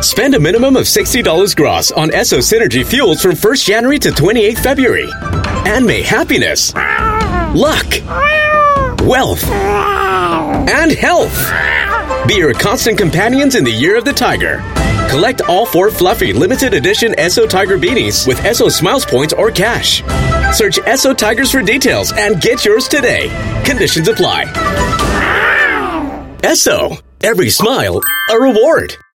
Spend a minimum of $60 gross on Esso Synergy fuels from 1st January to 28th February. And may happiness, luck, wealth, and health be your constant companions in the Year of the Tiger. Collect all 4 fluffy limited edition Esso Tiger beanies with Esso Smiles points or cash. Search Esso Tigers for details and get yours today. Conditions apply. Esso, every smile a reward.